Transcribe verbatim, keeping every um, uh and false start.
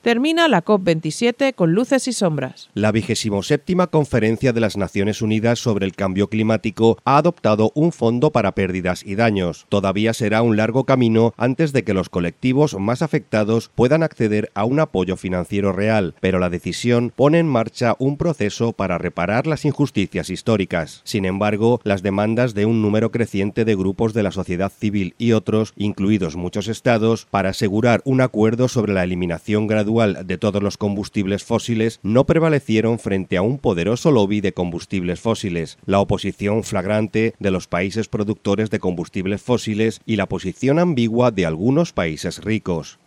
Termina la COP veintisiete con luces y sombras. La vigésimo séptima Conferencia de las Naciones Unidas sobre el Cambio Climático ha adoptado un fondo para pérdidas y daños. Todavía será un largo camino antes de que los colectivos más afectados puedan acceder a un apoyo financiero real, pero la decisión pone en marcha un proceso para reparar las injusticias históricas. Sin embargo, las demandas de un número creciente de grupos de la sociedad civil y otros, incluidos muchos estados, para asegurar un acuerdo sobre la eliminación gradual de todos los combustibles fósiles no prevalecieron frente a un poderoso lobby de combustibles fósiles, la oposición flagrante de los países productores de combustibles fósiles y la posición ambigua de algunos países ricos.